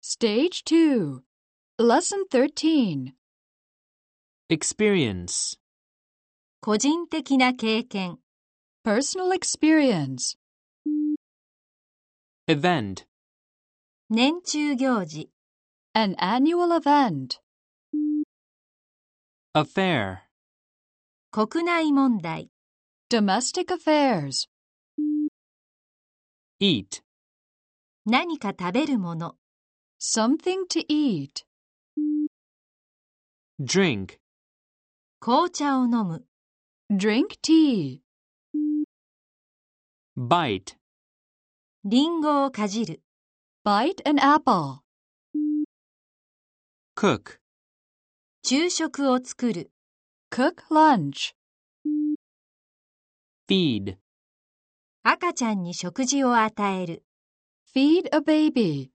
Stage 2. Lesson 13. Experience. 個人的な経験。 Personal experience. Event. 年中行事。 An annual event. Affair. 国内問題。 Domestic affairs. Eat. 何か食べるもの。 Something to eat. Drink. 紅茶を飲む。 Drink tea. Bite. リンゴをかじる。 Bite an apple. Cook. 昼食を作る。 Cook lunch. Feed. 赤ちゃんに食事を与える。 Feed a baby.